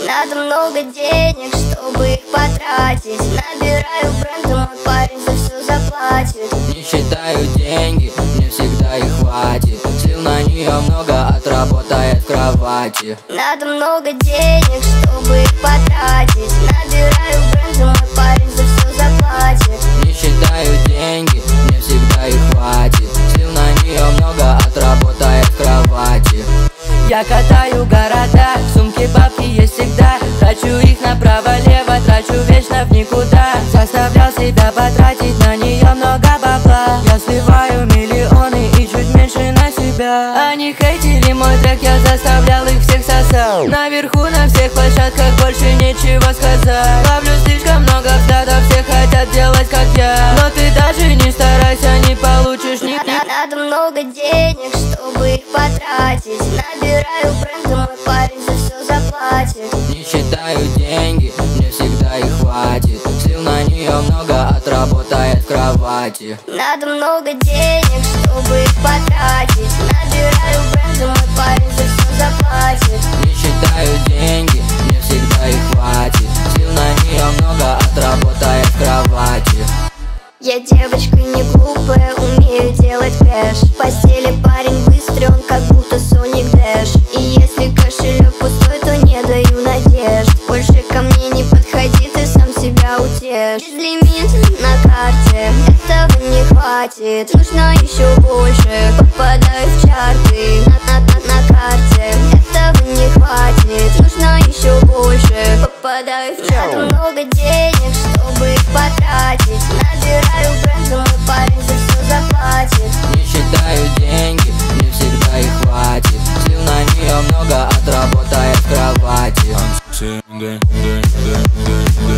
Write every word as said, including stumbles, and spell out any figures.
Надо много денег, чтобы их потратить. Набираю бренды, мой парень за все заплатит. Не считаю деньги, мне всегда их хватит. Сил на нее много, отработает в кровати. Надо много денег, чтобы их потратить. Набираю бренды, мой парень за все заплатит. Не считаю деньги, мне всегда их хватит. Сил на нее много, отработает в кровати. Я катаю города, в сумке бабки есть всегда. Трачу их направо-лево, трачу вечно в никуда. Заставлял себя потратить на нее много бабла. Я сливаю миллионы и чуть меньше на себя. Они хейтили мой трек, я заставлял их всех сосал. Наверху на всех площадках больше нечего сказать. Ловлю слишком много взглядов, все хотят делать как я. Но ты даже не старайся, не получишь ни... Надо много денег, чтобы их потратить. Набираю бренды, мой парень за все заплатит. Не считаю деньги, мне всегда их хватит. Сил на нее много, отработает в кровати. Надо много денег, чтобы их потратить. Набираю бренды, мой парень за все заплатит. Не считаю деньги, мне всегда их хватит. Сил на нее много, отработает в кровати. Я девочка не глупая, умею делать кэш. В постели парень быстрый, он как будто Соник Дэш. И если кошелек пустой, то не даю надежд. Больше ко мне не подходи, ты сам себя утешь. Безлимит на карте, этого не хватит. Нужно еще больше, попадаю в чарты. На, на, на, на карте, этого не хватит. Нужно еще больше, попадаю в чарты. Надо много денег, чтобы их потратить. Набираю бренды, мой парень за все заплатит. Не считаю деньги, мне всегда их хватит. Сил на нее много, отработает в кровати.